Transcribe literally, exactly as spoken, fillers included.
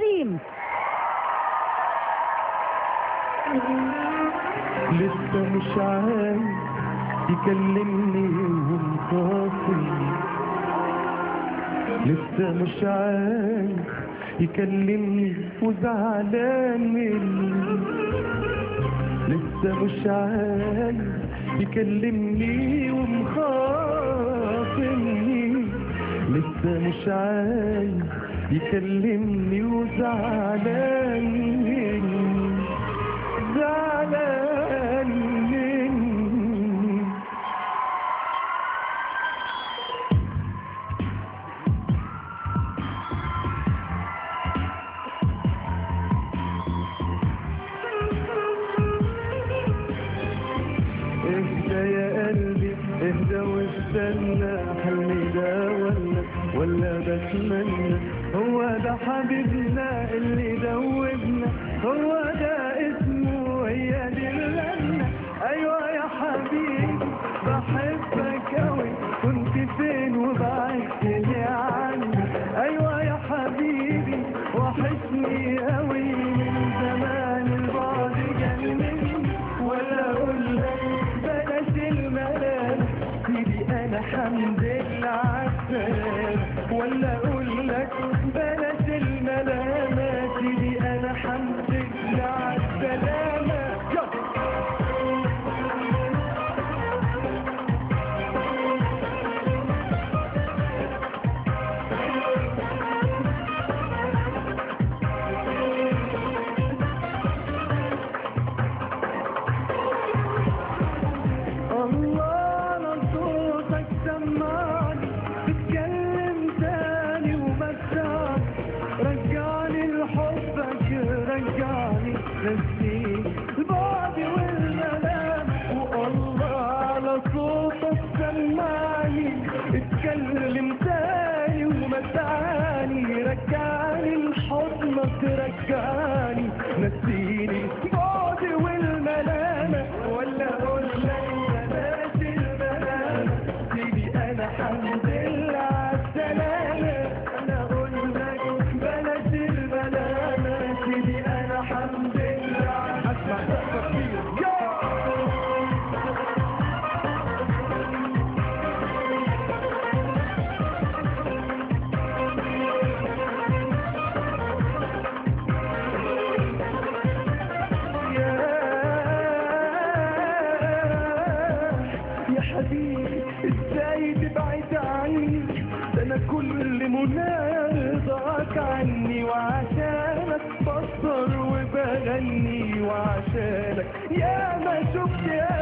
العظيم. لسه مش عايز يكلمني ومخاصم، لسه مش عايز يكلمني وزعلان مني، لسه مش عايز يكلمني ومخاصمني، لسه مش عايز يكلمني وزعلان مني، زعلان مني. اهدى يا قلبي اهدى واستنى، حلمي ده ولا ولا بتمنى، هو ده حبيبنا اللي دوبنا، هو ده اسمه هي دي الجنة. ايوه يا حبيبي بحبك اوي، كنت فين وبعدتني عني، ايوه يا حبيبي وحشني اوي من زمان، البعد جنني ولا اقول لك بلاش الملام، سيدي انا حمد لله عالسلامة، ولا اقول لك بلاش الملام، سيدي انا حمد لله عالسلامة. نسيني البعد والملام، والله على صوتك سمعني، اتكلم تاني ومتعني، رجعني لحضنك رجعني، نسيني البعد والملام، ولا اقول لك بلاش الملام، سيدي انا حمد لله عالسلامة، انا اقول لك بلاش الملام، سيدي انا حمد لله. يا حبيبي ازاي تبعد عني، ده انا كل منى رضاك عني، وعشانك بسهر وبغني، وعشانك يا ما شفت